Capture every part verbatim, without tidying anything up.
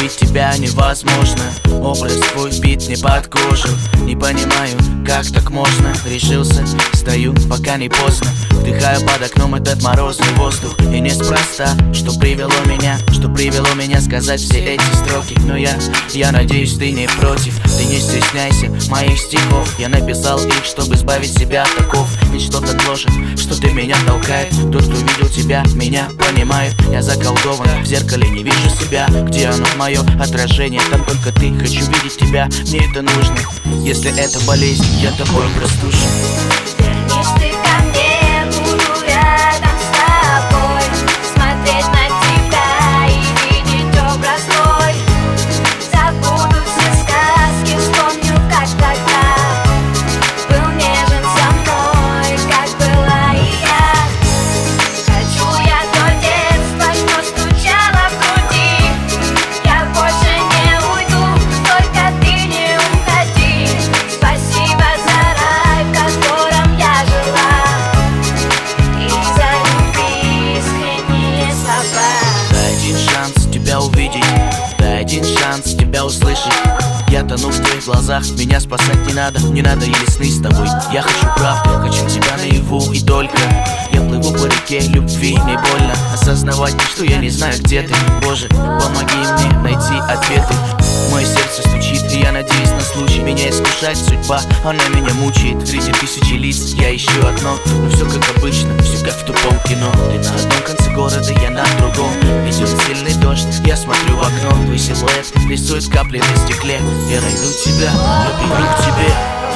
забыть тебя невозможно. Образ твой вбит не под кожу. Не понимаю, как так можно. Решился, стою, пока не поздно. Вдыхаю под окном этот морозный воздух. И неспроста, что привело меня, что привело меня сказать все эти строки. Но я, я надеюсь, ты не против. Ты не стесняйся моих стихов. Я написал их, чтобы избавить себя от оков. Ведь что-то гложет, что ты меня толкает. Тот, кто видел тебя, меня понимает. Я заколдован, в зеркале не вижу себя. Где оно, мое отражение? Там только ты, хочу видеть тебя, мне это нужно. Если это болезнь, я тобой простужен. Вернись ты ко мне, буду рядом с тобой, смотреть на тебя и видеть образ твой. Забуду все сказки, вспомню, как тогда был нежен со мной, как была и я. Хочу я то детство, что стучало в груди. Я больше не уйду, только ты не уходи. Спасибо за рай, в котором я жила, и за любви искренние слова. Дай один шанс тебя увидеть, дай один шанс тебя услышать. Я тону в твоих глазах, меня спасать не надо, не надо и сны с тобой. Я хочу правды, хочу тебя наяву и только. Я плыву по реке любви, не больно осознавать, что я не знаю, где ты. Боже, помоги мне найти ответы. Мое сердце стучит, и я надеюсь на случай. Меня искушает судьба, она меня мучает. Среди тысячи лиц я ищу одно. Но все как обычно, все как в тупом кино. Ты на одном конце города, я на другом. Идет сильный дождь, я смотрю в окно. Твой силуэт рисует капли на стекле. Я найду тебя, я приду к тебе.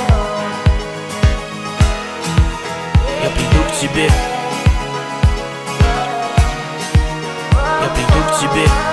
Я приду к тебе. Я приду к тебе.